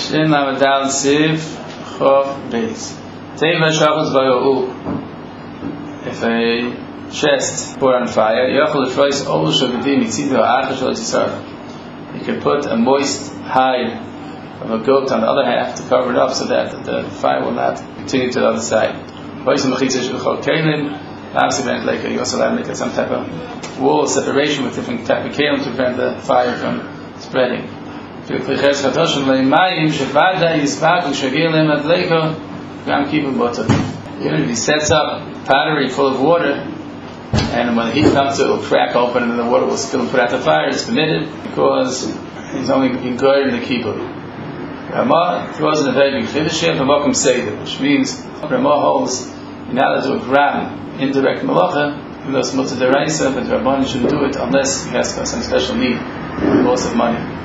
Shin Lamadal Siv Chov Beis. Teva Shachos Vayo'u. If a chest poured on fire, Yochel Lefrois Ol Shogadim Yitzido Achash Lo Yisarf. You could put a moist hide of a goat on the other half to cover it up so that the fire will not continue to the other side. You also allowed to make some type of wall separation with different type of kalim to prevent the fire from spreading. He sets up pottery full of water, and when the heat comes, it will crack open and the water will spill and put out the fire. It's permitted because he's only being good in the kibbutz. Ramah throws in a very big chiddush from Mokum Seder, which means Ramah holds you're not allowed to do a gram indirect malacha, even though it's mutzah deraisa, but the Rabbanan shouldn't do it unless he has some special need, loss of money.